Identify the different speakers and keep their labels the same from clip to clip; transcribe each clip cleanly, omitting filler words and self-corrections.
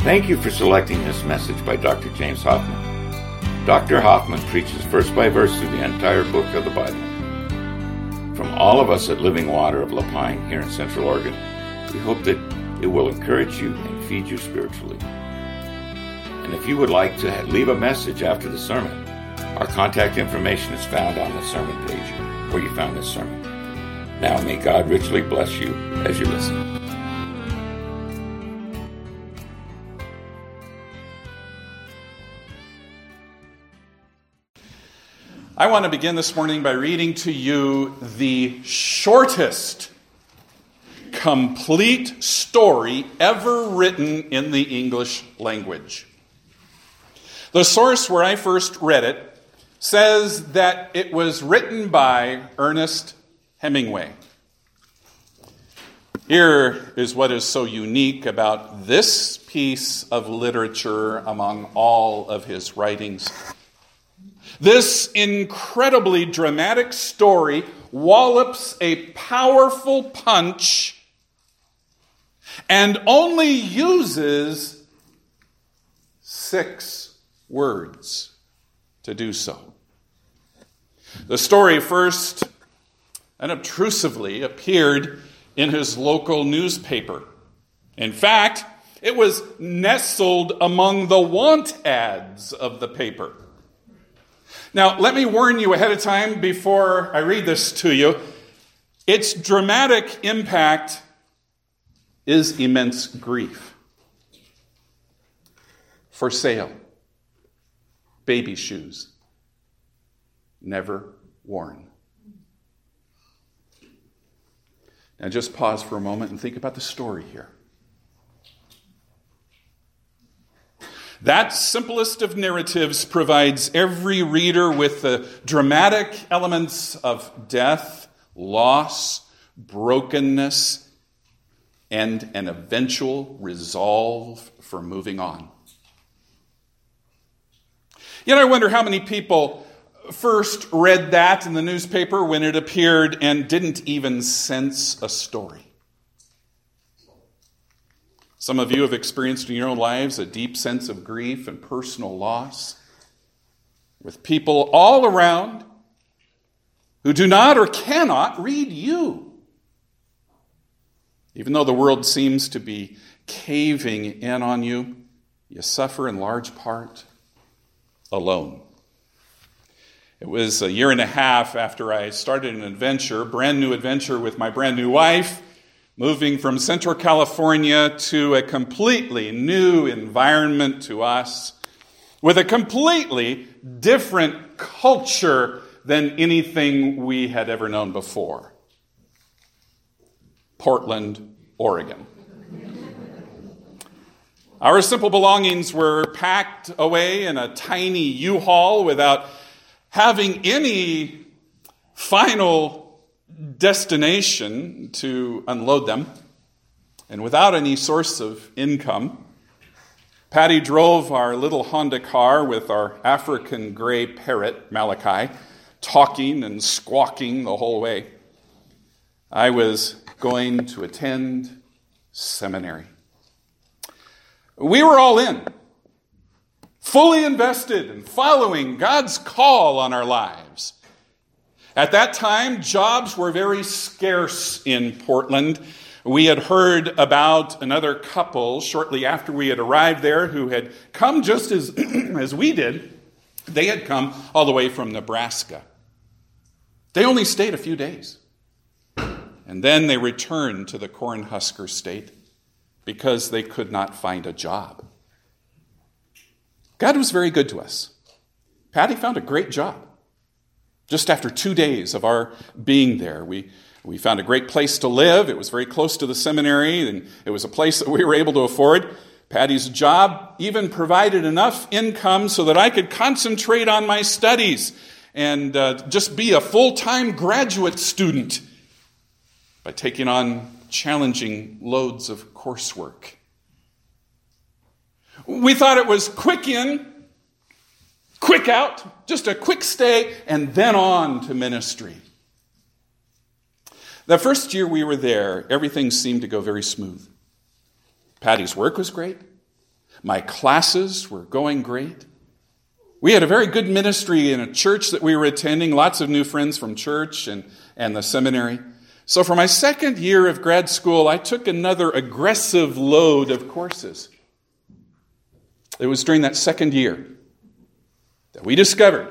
Speaker 1: Thank you for selecting this message by Dr. James Hoffman. Dr. Hoffman preaches verse by verse through the entire book of the Bible. From all of us at Living Water of La Pine here in Central Oregon, we hope that it will encourage you and feed you spiritually. And if you would like to leave a message after the sermon, our contact information is found on the sermon page where you found this sermon. Now may God richly bless you as you listen.
Speaker 2: I want to begin this morning by reading to you the shortest complete story ever written in the English language. The source where I first read it says that it was written by Ernest Hemingway. Here is what is so unique about this piece of literature among all of his writings. This incredibly dramatic story wallops a powerful punch and only uses 6 words to do so. The story first unobtrusively appeared in his local newspaper. In fact, it was nestled among the want ads of the paper. Now, let me warn you ahead of time before I read this to you. Its dramatic impact is immense grief. For sale, baby shoes, never worn. Now just pause for a moment and think about the story here. That simplest of narratives provides every reader with the dramatic elements of death, loss, brokenness, and an eventual resolve for moving on. Yet I wonder how many people first read that in the newspaper when it appeared and didn't even sense a story. Some of you have experienced in your own lives a deep sense of grief and personal loss, with people all around who do not or cannot read you. Even though the world seems to be caving in on you, you suffer in large part alone. It was a year and a half after I started an adventure, brand new adventure with my brand new wife, moving from Central California to a completely new environment to us, with a completely different culture than anything we had ever known before. Portland, Oregon. Our simple belongings were packed away in a tiny U-Haul without having any final destination to unload them, and without any source of income. Patty drove our little Honda car with our African gray parrot, Malachi, talking and squawking the whole way. I was going to attend seminary. We were all in, fully invested in following God's call on our lives. At that time, jobs were very scarce in Portland. We had heard about another couple shortly after we had arrived there who had come just as, as we did. They had come all the way from Nebraska. They only stayed a few days. And then they returned to the Cornhusker State because they could not find a job. God was very good to us. Patty found a great job. Just after 2 days of our being there, we found a great place to live. It was very close to the seminary, and it was a place that we were able to afford. Patty's job even provided enough income so that I could concentrate on my studies and just be a full-time graduate student by taking on challenging loads of coursework. We thought it was quick in, quick out, just a quick stay, and then on to ministry. The first year we were there, everything seemed to go very smooth. Patty's work was great. My classes were going great. We had a very good ministry in a church that we were attending, lots of new friends from church and the seminary. So for my second year of grad school, I took another aggressive load of courses. It was during that second year that we discovered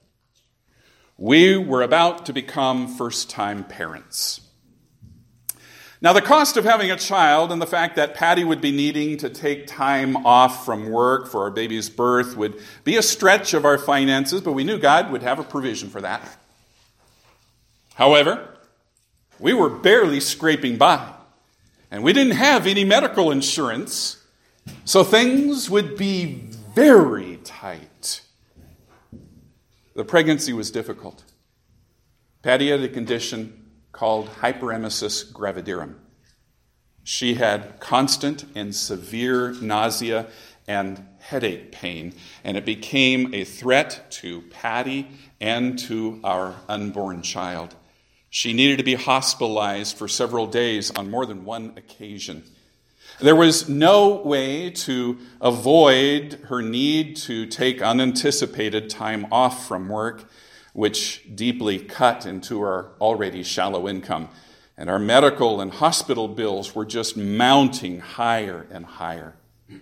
Speaker 2: we were about to become first-time parents. Now, the cost of having a child and the fact that Patty would be needing to take time off from work for our baby's birth would be a stretch of our finances, but we knew God would have a provision for that. However, we were barely scraping by, and we didn't have any medical insurance, so things would be very tight. The pregnancy was difficult. Patty had a condition called hyperemesis gravidarum. She had constant and severe nausea and headache pain, and it became a threat to Patty and to our unborn child. She needed to be hospitalized for several days on more than one occasion. There was no way to avoid her need to take unanticipated time off from work, which deeply cut into our already shallow income. And our medical and hospital bills were just mounting higher and higher.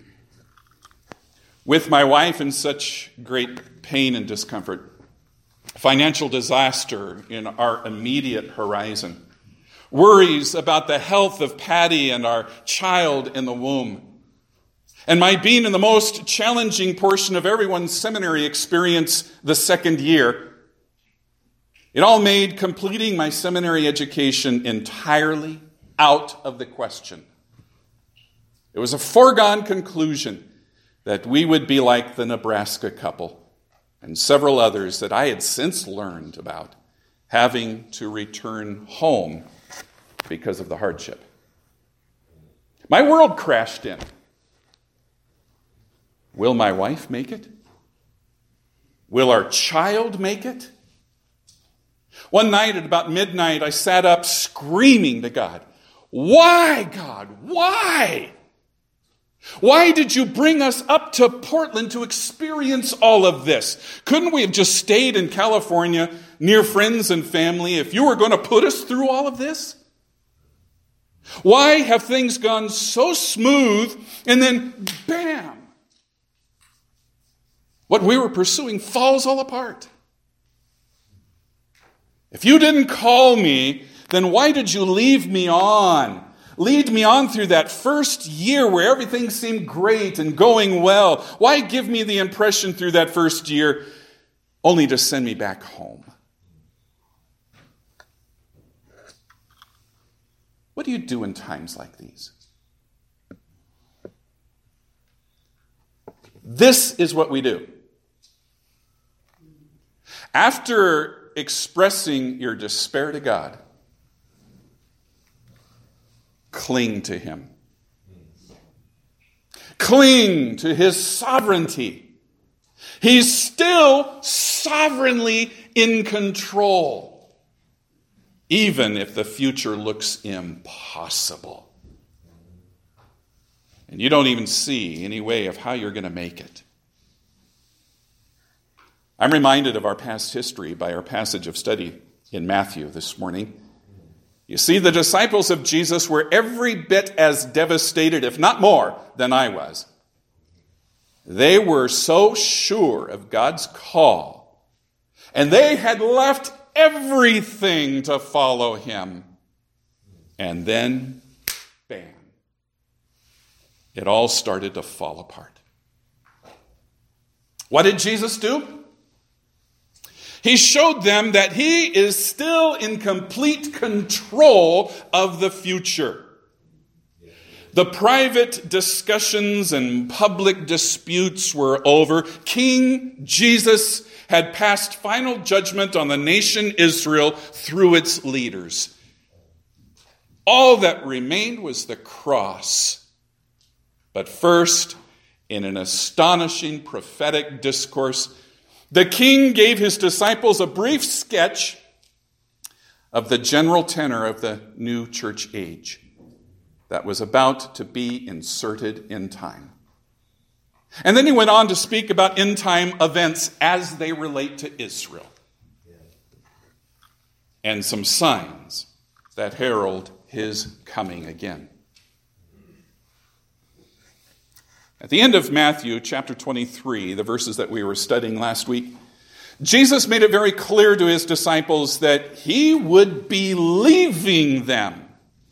Speaker 2: With my wife in such great pain and discomfort, financial disaster in our immediate horizon, worries about the health of Patty and our child in the womb, and my being in the most challenging portion of everyone's seminary experience the second year, it all made completing my seminary education entirely out of the question. It was a foregone conclusion that we would be like the Nebraska couple and several others that I had since learned about, having to return home because of the hardship. My world crashed in. Will my wife make it? Will our child make it? One night at about midnight, I sat up screaming to God, "Why, God? Why? Why did you bring us up to Portland to experience all of this? Couldn't we have just stayed in California near friends and family if you were going to put us through all of this? Why have things gone so smooth and then bam, what we were pursuing falls all apart? If you didn't call me, then why did you lead me on through that first year where everything seemed great and going well? Why give me the impression through that first year only to send me back home?" What do you do in times like these? This is what we do. After expressing your despair to God, cling to Him. Cling to His sovereignty. He's still sovereignly in control, even if the future looks impossible. And you don't even see any way of how you're going to make it. I'm reminded of our past history by our passage of study in Matthew this morning. You see, the disciples of Jesus were every bit as devastated, if not more, than I was. They were so sure of God's call, and they had left everything to follow Him. And then, bam, it all started to fall apart. What did Jesus do? He showed them that He is still in complete control of the future. The private discussions and public disputes were over. King Jesus had passed final judgment on the nation Israel through its leaders. All that remained was the cross. But first, in an astonishing prophetic discourse, the king gave his disciples a brief sketch of the general tenor of the new church age that was about to be inserted in time. And then he went on to speak about end-time events as they relate to Israel. And some signs that herald his coming again. At the end of Matthew chapter 23, the verses that we were studying last week, Jesus made it very clear to his disciples that he would be leaving them.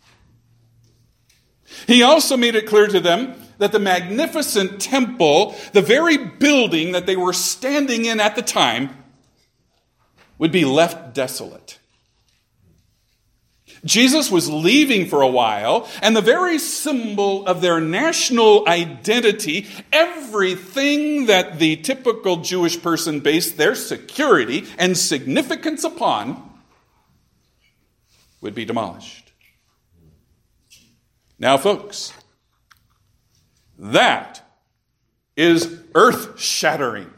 Speaker 2: He also made it clear to them that the magnificent temple, the very building that they were standing in at the time, would be left desolate. Jesus was leaving for a while, and the very symbol of their national identity, everything that the typical Jewish person based their security and significance upon, would be demolished. Now, folks, that is earth-shattering.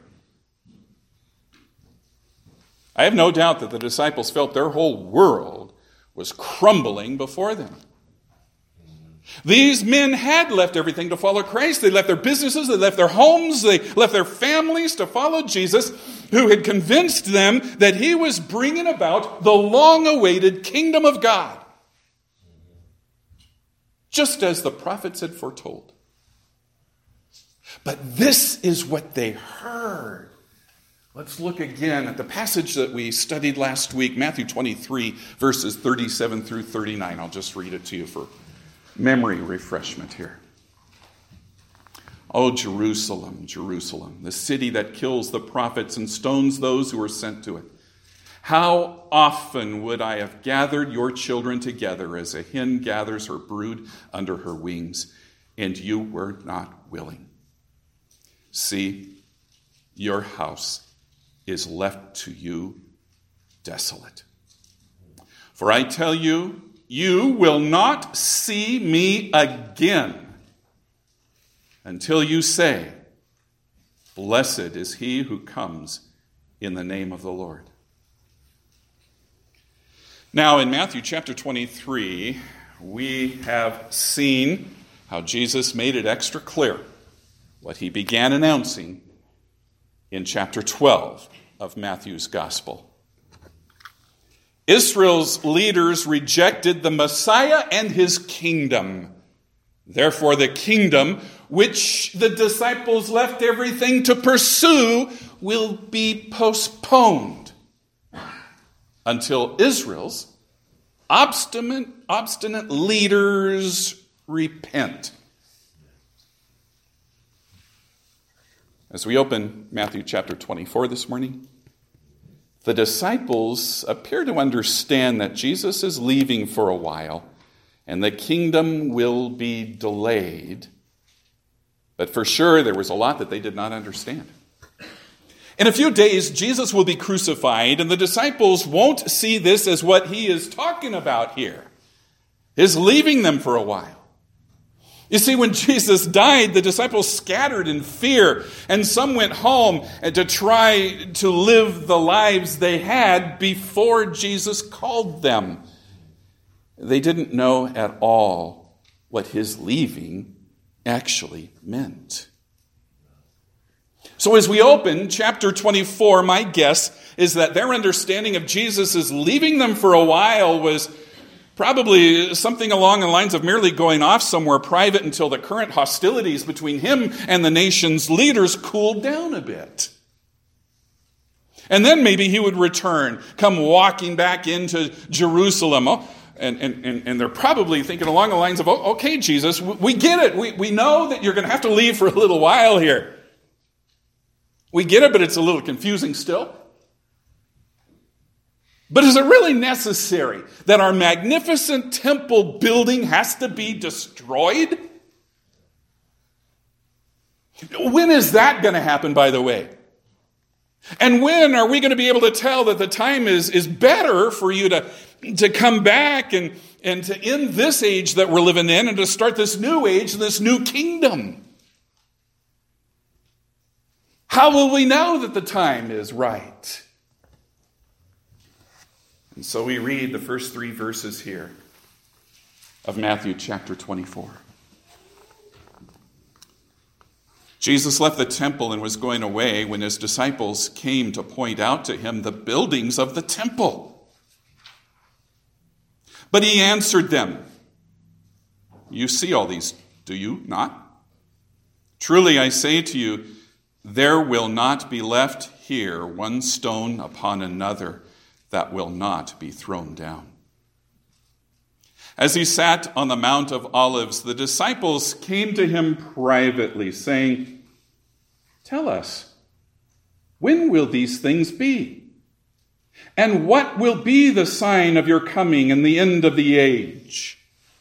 Speaker 2: I have no doubt that the disciples felt their whole world was crumbling before them. These men had left everything to follow Christ. They left their businesses, they left their homes, they left their families to follow Jesus, who had convinced them that he was bringing about the long-awaited kingdom of God, just as the prophets had foretold. But this is what they heard. Let's look again at the passage that we studied last week, Matthew 23, verses 37 through 39. I'll just read it to you for memory refreshment here. Oh, Jerusalem, Jerusalem, the city that kills the prophets and stones those who are sent to it. How often would I have gathered your children together as a hen gathers her brood under her wings, and you were not willing. See, your house is left to you desolate. For I tell you, you will not see me again until you say, blessed is he who comes in the name of the Lord. Now, in Matthew chapter 23, we have seen how Jesus made it extra clear what he began announcing in chapter 12 of Matthew's gospel. Israel's leaders rejected the Messiah and his kingdom. Therefore, the kingdom, which the disciples left everything to pursue, will be postponed until Israel's obstinate leaders repent. As we open Matthew chapter 24 this morning, the disciples appear to understand that Jesus is leaving for a while and the kingdom will be delayed. But for sure, there was a lot that they did not understand. In a few days, Jesus will be crucified, and the disciples won't see this as what he is talking about here, his leaving them for a while. You see, when Jesus died, the disciples scattered in fear, and some went home to try to live the lives they had before Jesus called them. They didn't know at all what his leaving actually meant. So as we open chapter 24, my guess is that their understanding of Jesus' leaving them for a while was probably something along the lines of merely going off somewhere private until the current hostilities between him and the nation's leaders cooled down a bit. And then maybe he would return, come walking back into Jerusalem. And they're probably thinking along the lines of, okay, Jesus, we get it. We know that you're going to have to leave for a little while here. We get it, but it's a little confusing still. But is it really necessary that our magnificent temple building has to be destroyed? When is that going to happen, by the way? And when are we going to be able to tell that the time is better for you to come back and to end this age that we're living in and to start this new age, this new kingdom? How will we know that the time is right? And so we read the first 3 verses here of Matthew chapter 24. Jesus left the temple and was going away when his disciples came to point out to him the buildings of the temple. But he answered them, "You see all these, do you not? Truly I say to you, there will not be left here one stone upon another that will not be thrown down." As he sat on the Mount of Olives, the disciples came to him privately, saying, "Tell us, when will these things be? And what will be the sign of your coming and the end of the age?"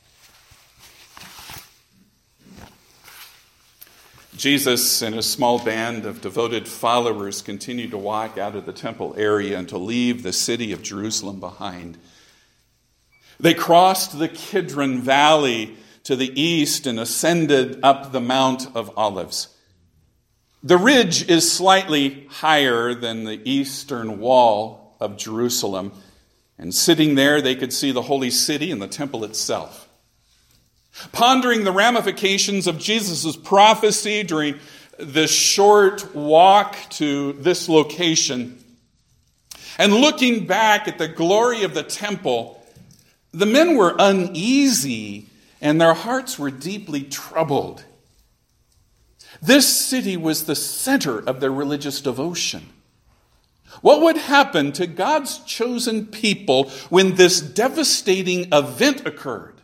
Speaker 2: Jesus and a small band of devoted followers continued to walk out of the temple area and to leave the city of Jerusalem behind. They crossed the Kidron Valley to the east and ascended up the Mount of Olives. The ridge is slightly higher than the eastern wall of Jerusalem, and sitting there they could see the holy city and the temple itself. Pondering the ramifications of Jesus' prophecy during this short walk to this location, and looking back at the glory of the temple, the men were uneasy and their hearts were deeply troubled. This city was the center of their religious devotion. What would happen to God's chosen people when this devastating event occurred?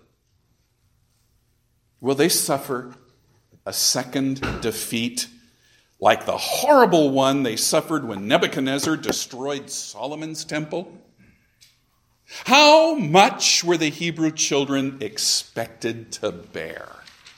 Speaker 2: Will they suffer a second defeat like the horrible one they suffered when Nebuchadnezzar destroyed Solomon's temple? How much were the Hebrew children expected to bear?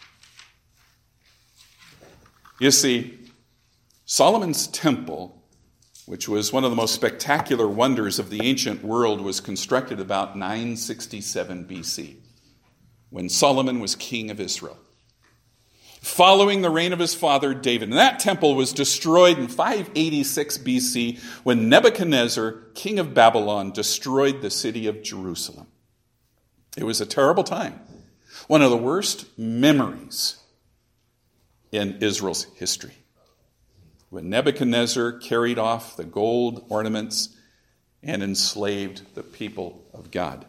Speaker 2: You see, Solomon's temple, which was one of the most spectacular wonders of the ancient world, was constructed about 967 BC, when Solomon was king of Israel, following the reign of his father David. And that temple was destroyed in 586 BC when Nebuchadnezzar, king of Babylon, destroyed the city of Jerusalem. It was a terrible time, one of the worst memories in Israel's history, when Nebuchadnezzar carried off the gold ornaments and enslaved the people of God.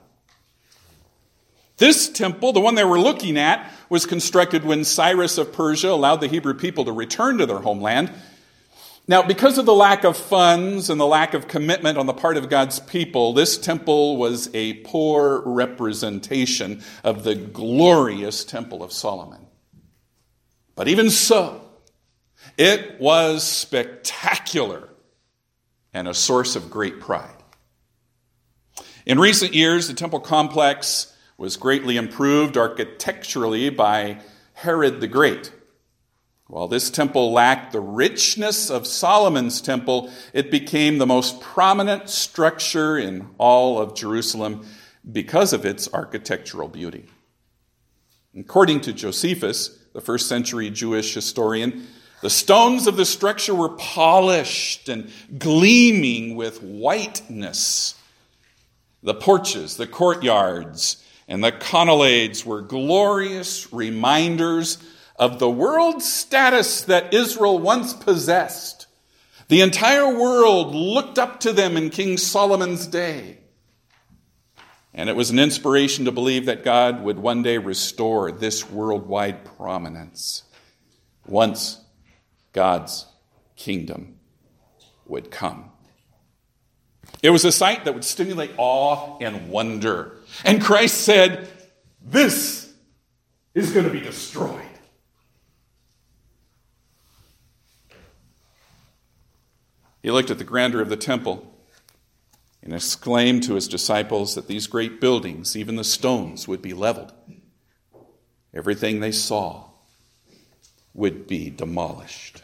Speaker 2: This temple, the one they were looking at, was constructed when Cyrus of Persia allowed the Hebrew people to return to their homeland. Now, because of the lack of funds and the lack of commitment on the part of God's people, this temple was a poor representation of the glorious Temple of Solomon. But even so, it was spectacular and a source of great pride. In recent years, the temple complex was greatly improved architecturally by Herod the Great. While this temple lacked the richness of Solomon's temple, it became the most prominent structure in all of Jerusalem because of its architectural beauty. According to Josephus, the first century Jewish historian, the stones of the structure were polished and gleaming with whiteness. The porches, the courtyards, and the colonnades were glorious reminders of the world status that Israel once possessed. The entire world looked up to them in King Solomon's day. And it was an inspiration to believe that God would one day restore this worldwide prominence. Once God's kingdom would come. It was a sight that would stimulate awe and wonder. And Christ said, "This is going to be destroyed." He looked at the grandeur of the temple and exclaimed to his disciples that these great buildings, even the stones, would be leveled. Everything they saw would be demolished.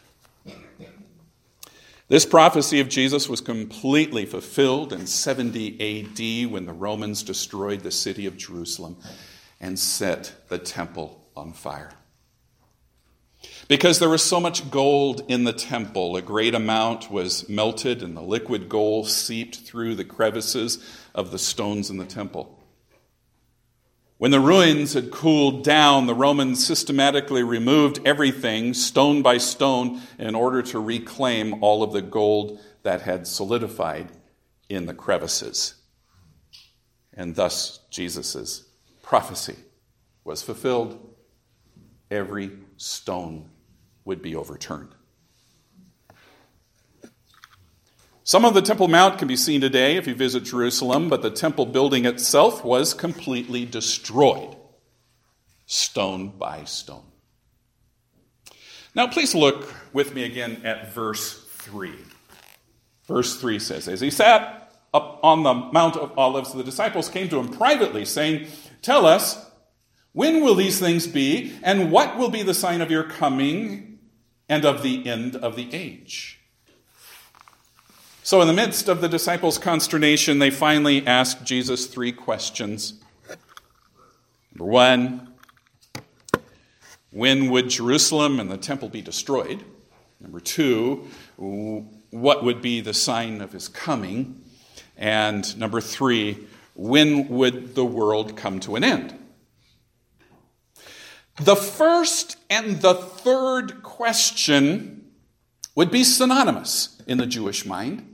Speaker 2: This prophecy of Jesus was completely fulfilled in 70 AD when the Romans destroyed the city of Jerusalem and set the temple on fire. Because there was so much gold in the temple, a great amount was melted and the liquid gold seeped through the crevices of the stones in the temple. When the ruins had cooled down, the Romans systematically removed everything, stone by stone, in order to reclaim all of the gold that had solidified in the crevices. And thus, Jesus' prophecy was fulfilled. Every stone would be overturned. Some of the Temple Mount can be seen today if you visit Jerusalem, but the temple building itself was completely destroyed, stone by stone. Now, please look with me again at verse 3. Verse 3 says, "As he sat up on the Mount of Olives, the disciples came to him privately, saying, 'Tell us, when will these things be, and what will be the sign of your coming and of the end of the age?'" So in the midst of the disciples' consternation, they finally asked Jesus 3 questions. Number 1, when would Jerusalem and the temple be destroyed? Number 2, what would be the sign of his coming? And number 3, when would the world come to an end? The first and the third question would be synonymous in the Jewish mind.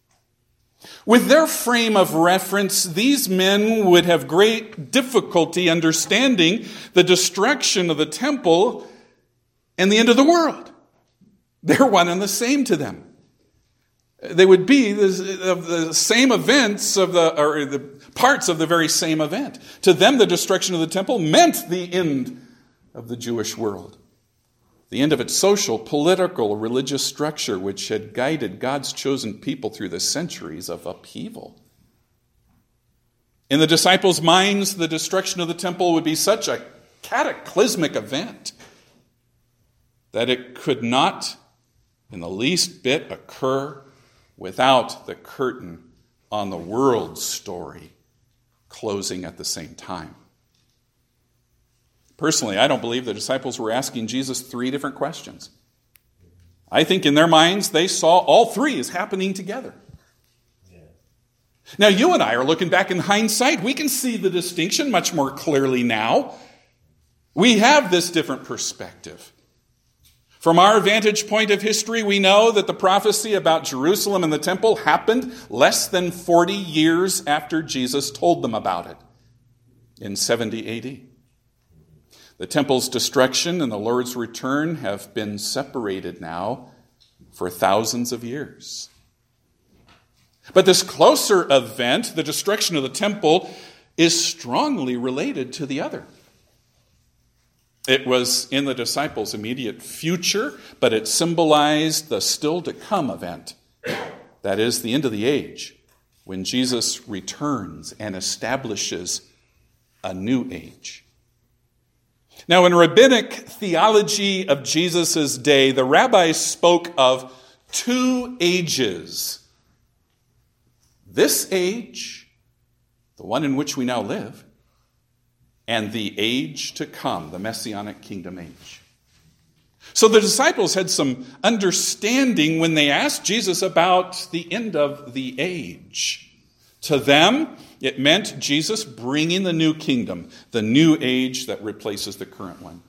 Speaker 2: With their frame of reference, these men would have great difficulty understanding the destruction of the temple and the end of the world. They're one and the same to them. They would be the same events or the parts of the very same event. To them, the destruction of the temple meant the end of the Jewish world. The end of its social, political, religious structure, which had guided God's chosen people through the centuries of upheaval. In the disciples' minds, the destruction of the temple would be such a cataclysmic event that it could not in the least bit occur without the curtain on the world's story closing at the same time. Personally, I don't believe the disciples were asking Jesus 3 different questions. I think in their minds, they saw all 3 as happening together. Yeah. Now, you and I are looking back in hindsight. We can see the distinction much more clearly now. We have this different perspective. From our vantage point of history, we know that the prophecy about Jerusalem and the temple happened less than 40 years after Jesus told them about it in 70 AD. The temple's destruction and the Lord's return have been separated now for thousands of years. But this closer event, the destruction of the temple, is strongly related to the other. It was in the disciples' immediate future, but it symbolized the still-to-come event. That is, the end of the age, when Jesus returns and establishes a new age. Now, in rabbinic theology of Jesus' day, the rabbis spoke of 2 ages. This age, the one in which we now live, and the age to come, the Messianic kingdom age. So the disciples had some understanding when they asked Jesus about the end of the age. To them, it meant Jesus bringing the new kingdom, the new age that replaces the current one.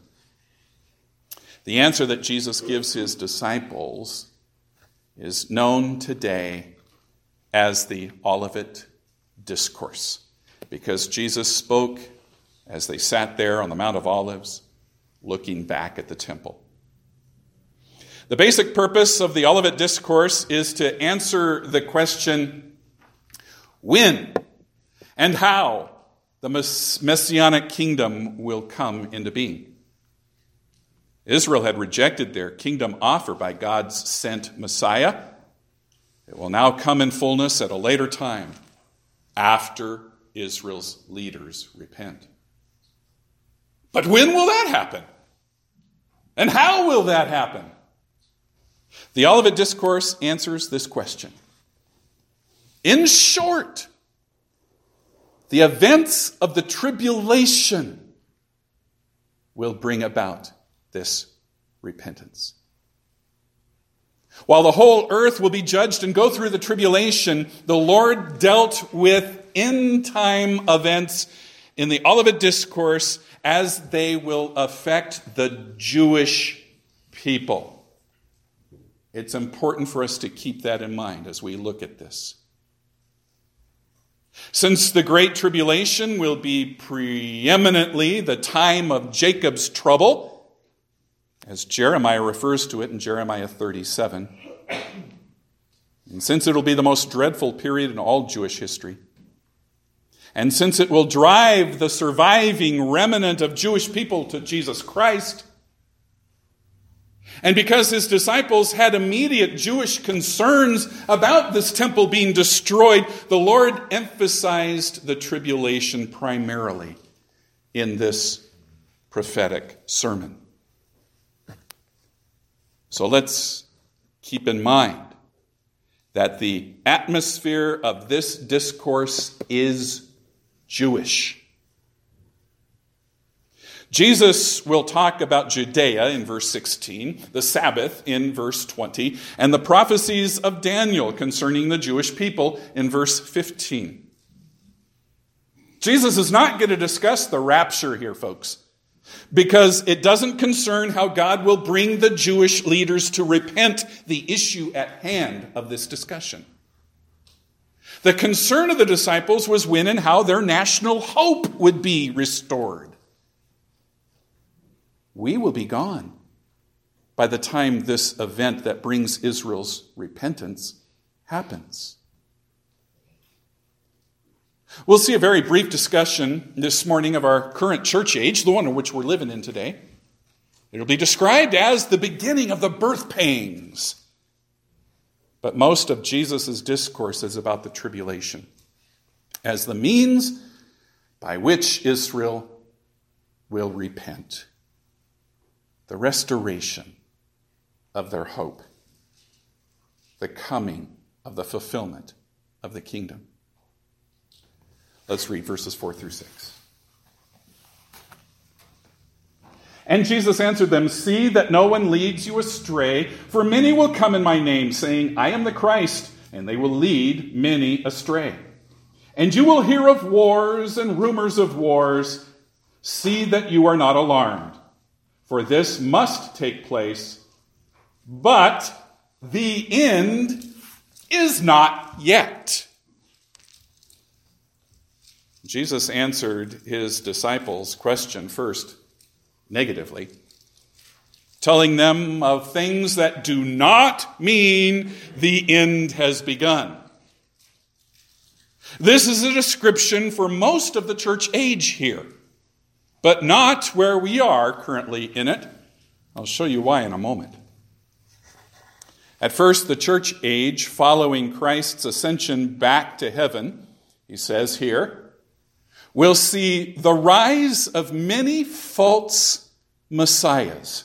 Speaker 2: The answer that Jesus gives his disciples is known today as the Olivet Discourse, because Jesus spoke as they sat there on the Mount of Olives, looking back at the temple. The basic purpose of the Olivet Discourse is to answer the question, when and how the Messianic kingdom will come into being. Israel had rejected their kingdom offer by God's sent Messiah. It will now come in fullness at a later time, after Israel's leaders repent. But when will that happen? And how will that happen? The Olivet Discourse answers this question. In short, the events of the tribulation will bring about this repentance. While the whole earth will be judged and go through the tribulation, the Lord dealt with end-time events in the Olivet Discourse as they will affect the Jewish people. It's important for us to keep that in mind as we look at this. Since the Great Tribulation will be preeminently the time of Jacob's trouble, as Jeremiah refers to it in Jeremiah 37, and since it will be the most dreadful period in all Jewish history, and since it will drive the surviving remnant of Jewish people to Jesus Christ, and because his disciples had immediate Jewish concerns about this temple being destroyed, the Lord emphasized the tribulation primarily in this prophetic sermon. So let's keep in mind that the atmosphere of this discourse is Jewish. Jesus will talk about Judea in verse 16, the Sabbath in verse 20, and the prophecies of Daniel concerning the Jewish people in verse 15. Jesus is not going to discuss the rapture here, folks, because it doesn't concern how God will bring the Jewish leaders to repent, the issue at hand of this discussion. The concern of the disciples was when and how their national hope would be restored. We will be gone by the time this event that brings Israel's repentance happens. We'll see a very brief discussion this morning of our current church age, the one in which we're living in today. It'll be described as the beginning of the birth pangs. But most of Jesus' discourse is about the tribulation as the means by which Israel will repent. The restoration of their hope. The coming of the fulfillment of the kingdom. Let's read verses 4 through 6. And Jesus answered them, "See that no one leads you astray, for many will come in my name, saying, 'I am the Christ,' and they will lead many astray. And you will hear of wars and rumors of wars. See that you are not alarmed, for this must take place, but the end is not yet." Jesus answered his disciples' question first negatively, telling them of things that do not mean the end has begun. This is a description for most of the church age here, but not where we are currently in it. I'll show you why in a moment. At first, the church age following Christ's ascension back to heaven, he says here, we'll see the rise of many false messiahs.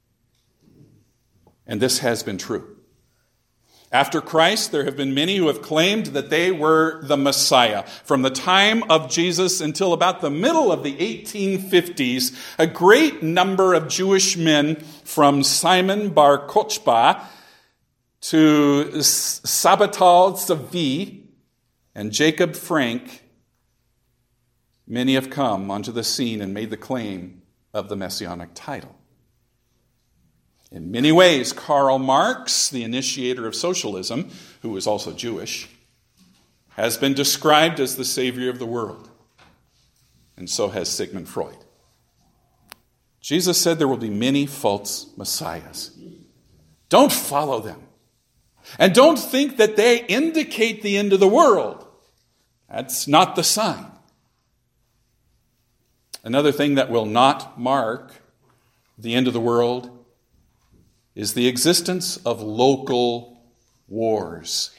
Speaker 2: And this has been true. After Christ, there have been many who have claimed that they were the Messiah. From the time of Jesus until about the middle of the 1850s, a great number of Jewish men from Simon Bar Kochba to Sabbatal Tzvi and Jacob Frank, many have come onto the scene and made the claim of the messianic title. In many ways, Karl Marx, the initiator of socialism, who was also Jewish, has been described as the savior of the world. And so has Sigmund Freud. Jesus said there will be many false messiahs. Don't follow them. And don't think that they indicate the end of the world. That's not the sign. Another thing that will not mark the end of the world is the existence of local wars.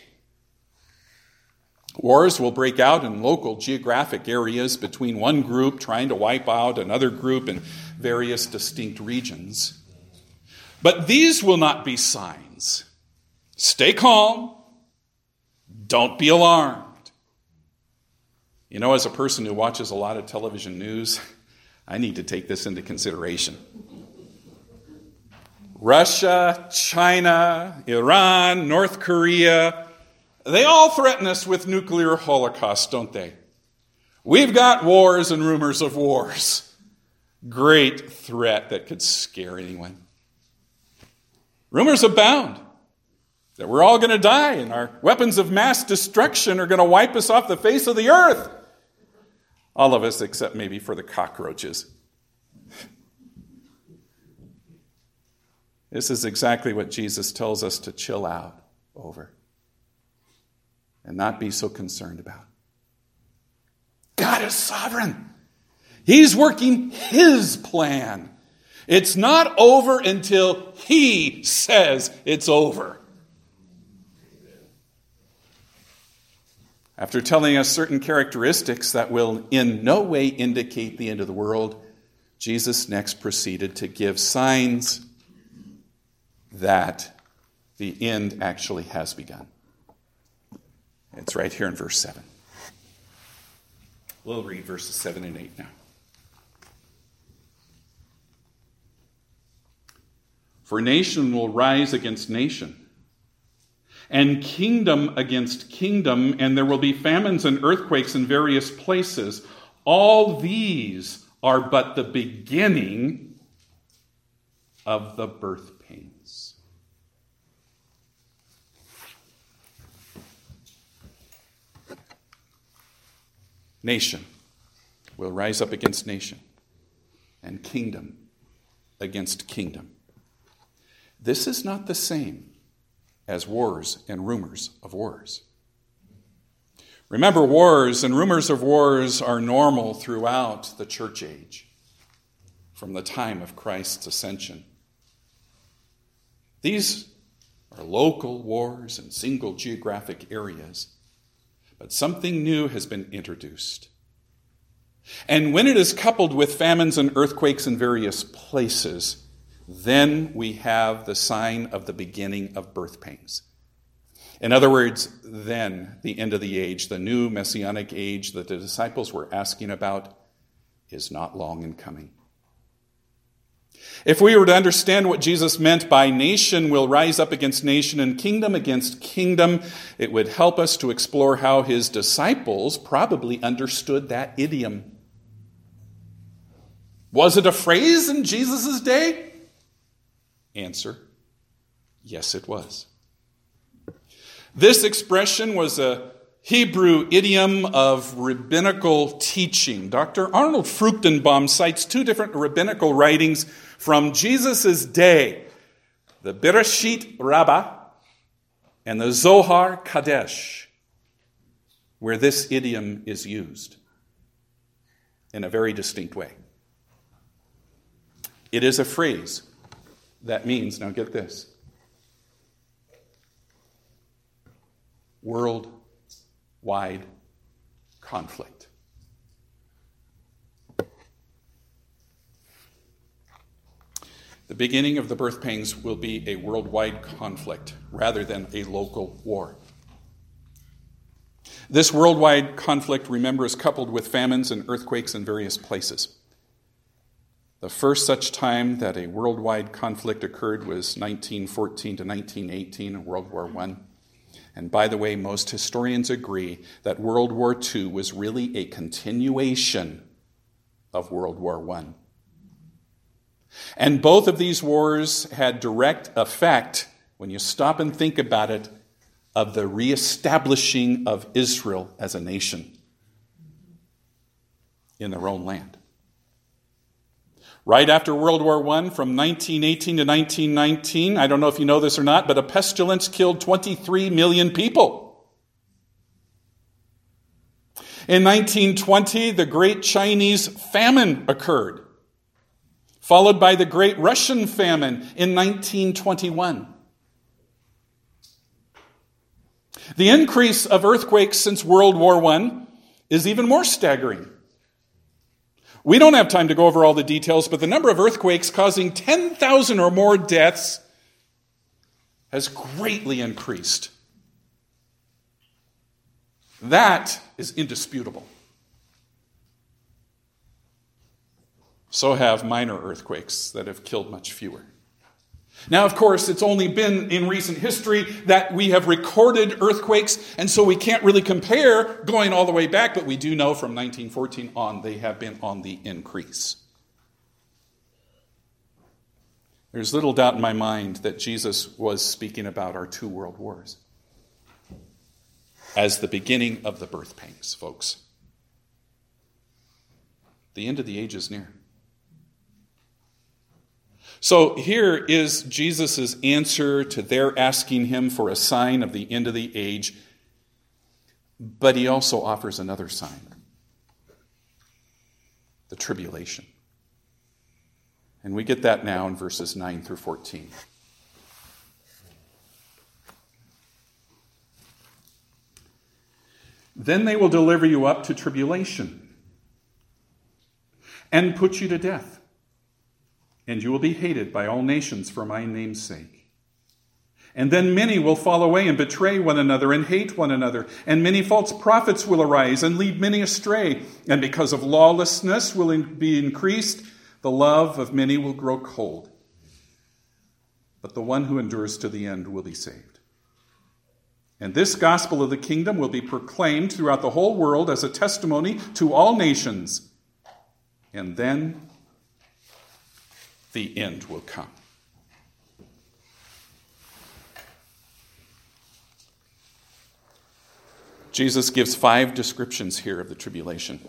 Speaker 2: Wars will break out in local geographic areas between one group trying to wipe out another group in various distinct regions. But these will not be signs. Stay calm. Don't be alarmed. You know, as a person who watches a lot of television news, I need to take this into consideration. Russia, China, Iran, North Korea, they all threaten us with nuclear holocaust, don't they? We've got wars and rumors of wars. Great threat that could scare anyone. Rumors abound that we're all going to die and our weapons of mass destruction are going to wipe us off the face of the earth. All of us except maybe for the cockroaches. This is exactly what Jesus tells us to chill out over and not be so concerned about. God is sovereign. He's working His plan. It's not over until He says it's over. After telling us certain characteristics that will in no way indicate the end of the world, Jesus next proceeded to give signs that the end actually has begun. It's right here in verse 7. We'll read verses 7 and 8 now. For nation will rise against nation, and kingdom against kingdom, and there will be famines and earthquakes in various places. All these are but the beginning of the birth pains. Nation will rise up against nation, and kingdom against kingdom. This is not the same as wars and rumors of wars. Remember, wars and rumors of wars are normal throughout the church age, from the time of Christ's ascension. These are local wars in single geographic areas, but something new has been introduced. And when it is coupled with famines and earthquakes in various places, then we have the sign of the beginning of birth pains. In other words, then the end of the age, the new messianic age that the disciples were asking about, is not long in coming. If we were to understand what Jesus meant by nation will rise up against nation and kingdom against kingdom, it would help us to explore how his disciples probably understood that idiom. Was it a phrase in Jesus' day? Answer, yes, it was. This expression was a Hebrew idiom of rabbinical teaching. Dr. Arnold Fruchtenbaum cites two different rabbinical writings from Jesus' day, the Bereshit Rabbah and the Zohar Kadesh, where this idiom is used in a very distinct way. It is a phrase that means, now get this, worldwide conflict. The beginning of the birth pains will be a worldwide conflict rather than a local war. This worldwide conflict, remember, is coupled with famines and earthquakes in various places. The first such time that a worldwide conflict occurred was 1914 to 1918 in World War I. And by the way, most historians agree that World War II was really a continuation of World War I. And both of these wars had direct effect, when you stop and think about it, of the reestablishing of Israel as a nation in their own land. Right after World War I, from 1918 to 1919, I don't know if you know this or not, but a pestilence killed 23 million people. In 1920, the Great Chinese Famine occurred, followed by the Great Russian Famine in 1921. The increase of earthquakes since World War I is even more staggering. We don't have time to go over all the details, but the number of earthquakes causing 10,000 or more deaths has greatly increased. That is indisputable. So have minor earthquakes that have killed much fewer. Now, of course, it's only been in recent history that we have recorded earthquakes, and so we can't really compare going all the way back, but we do know from 1914 on they have been on the increase. There's little doubt in my mind that Jesus was speaking about our 2 world wars as the beginning of the birth pangs, folks. The end of the age is near. So here is Jesus' answer to their asking him for a sign of the end of the age, but he also offers another sign, the tribulation. And we get that now in verses 9 through 14. Then they will deliver you up to tribulation and put you to death. And you will be hated by all nations for my name's sake. And then many will fall away and betray one another and hate one another. And many false prophets will arise and lead many astray. And because of lawlessness will be increased, the love of many will grow cold. But the one who endures to the end will be saved. And this gospel of the kingdom will be proclaimed throughout the whole world as a testimony to all nations. And then the end will come. Jesus gives 5 descriptions here of the tribulation.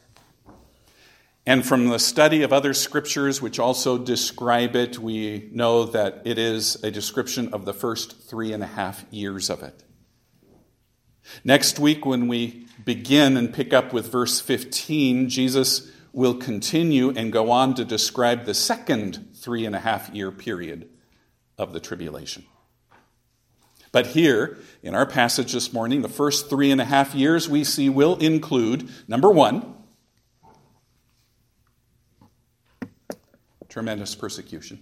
Speaker 2: And from the study of other scriptures which also describe it, we know that it is a description of the first 3.5 years of it. Next week, when we begin and pick up with verse 15, Jesus will continue and go on to describe the second 3.5 year period of the tribulation. But here, in our passage this morning, the first 3.5 years we see will include, number 1, tremendous persecution.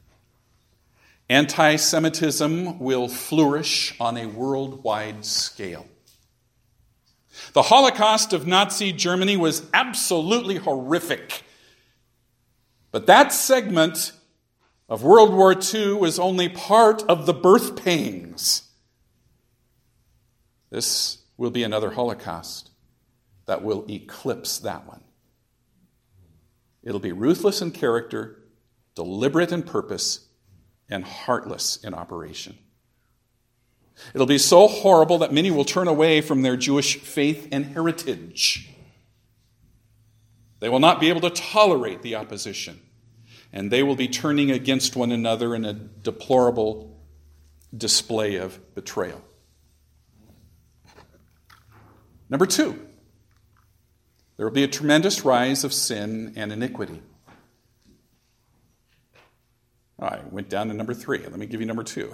Speaker 2: Anti-Semitism will flourish on a worldwide scale. The Holocaust of Nazi Germany was absolutely horrific. But that segment of World War II was only part of the birth pangs. This will be another Holocaust that will eclipse that one. It'll be ruthless in character, deliberate in purpose, and heartless in operation. It'll be so horrible that many will turn away from their Jewish faith and heritage. They will not be able to tolerate the opposition, and they will be turning against one another in a deplorable display of betrayal. Number 2, there will be a tremendous rise of sin and iniquity. I went down to number 3. Let me give you number 2.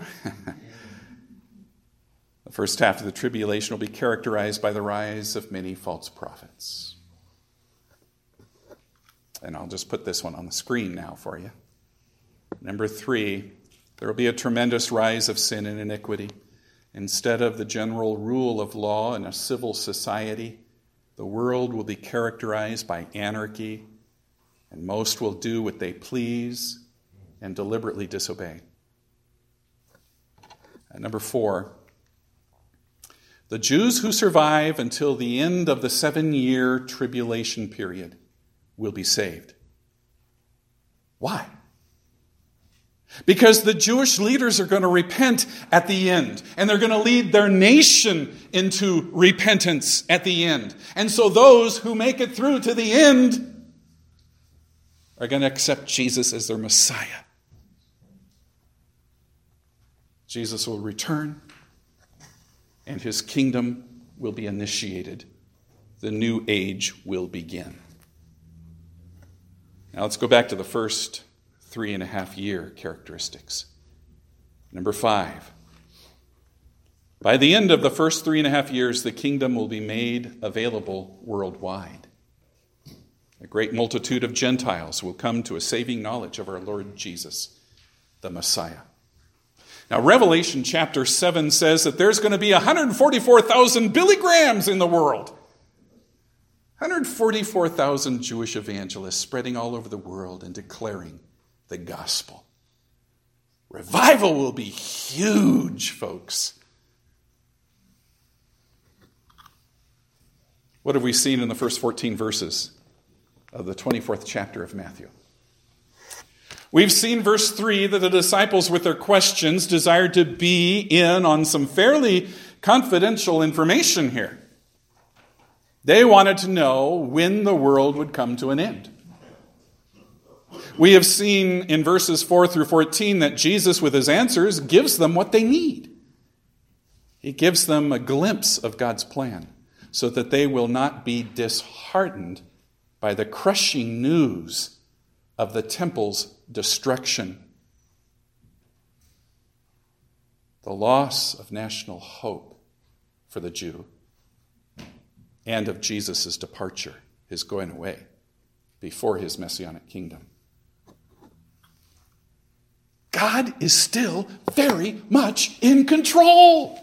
Speaker 2: The first half of the tribulation will be characterized by the rise of many false prophets. And I'll just put this one on the screen now for you. Number 3, there will be a tremendous rise of sin and iniquity. Instead of the general rule of law in a civil society, the world will be characterized by anarchy, and most will do what they please and deliberately disobey. And number 4, the Jews who survive until the end of the 7-year tribulation period will be saved. Why? Because the Jewish leaders are going to repent at the end, and they're going to lead their nation into repentance at the end. And so those who make it through to the end are going to accept Jesus as their Messiah. Jesus will return, and his kingdom will be initiated. The new age will begin. Now let's go back to the first 3.5 year characteristics. Number 5. By the end of the first 3.5 years, the kingdom will be made available worldwide. A great multitude of Gentiles will come to a saving knowledge of our Lord Jesus, the Messiah. Now, Revelation chapter 7 says that there's going to be 144,000 Billy Grahams in the world. 144,000 Jewish evangelists spreading all over the world and declaring the gospel. Revival will be huge, folks. What have we seen in the first 14 verses of the 24th chapter of Matthew? We've seen verse 3 that the disciples with their questions desired to be in on some fairly confidential information here. They wanted to know when the world would come to an end. We have seen in verses 4 through 14 that Jesus, with his answers, gives them what they need. He gives them a glimpse of God's plan so that they will not be disheartened by the crushing news of the temple's destruction, the loss of national hope for the Jew, and of Jesus' departure, his going away before his messianic kingdom. God is still very much in control.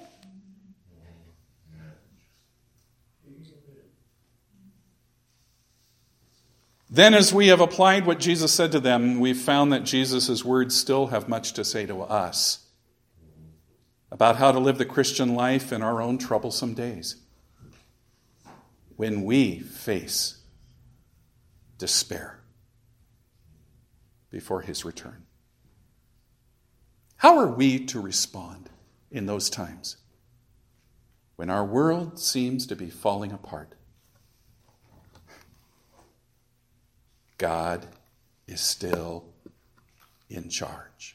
Speaker 2: Then, as we have applied what Jesus said to them, we've found that Jesus' words still have much to say to us about how to live the Christian life in our own troublesome days when we face despair before his return. How are we to respond in those times when our world seems to be falling apart? God is still in charge.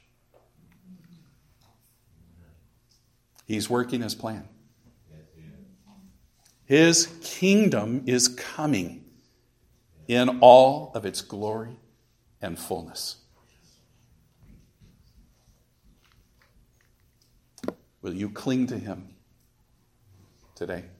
Speaker 2: He's working his plan. His kingdom is coming in all of its glory and fullness. Will you cling to him today?